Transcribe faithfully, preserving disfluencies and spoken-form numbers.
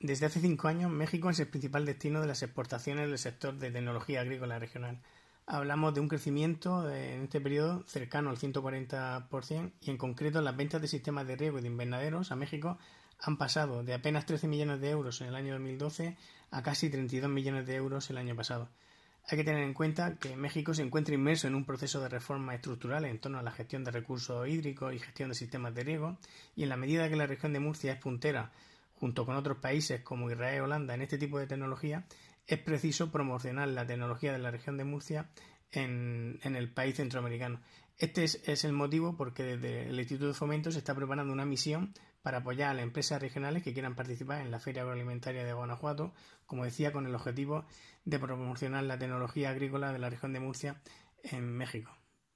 Desde hace cinco años, México es el principal destino de las exportaciones del sector de tecnología agrícola regional. Hablamos de un crecimiento de, en este periodo cercano al ciento cuarenta por ciento y en concreto las ventas de sistemas de riego y de invernaderos a México han pasado de apenas trece millones de euros en el año dos mil doce a casi treinta y dos millones de euros el año pasado. Hay que tener en cuenta que México se encuentra inmerso en un proceso de reforma estructural en torno a la gestión de recursos hídricos y gestión de sistemas de riego, y en la medida que la región de Murcia es puntera junto con otros países como Israel y Holanda en este tipo de tecnología, es preciso promocionar la tecnología de la región de Murcia en, en el país centroamericano. Este es, es el motivo porque desde el Instituto de Fomento se está preparando una misión para apoyar a las empresas regionales que quieran participar en la Feria Agroalimentaria de Guanajuato, como decía, con el objetivo de promocionar la tecnología agrícola de la región de Murcia en México.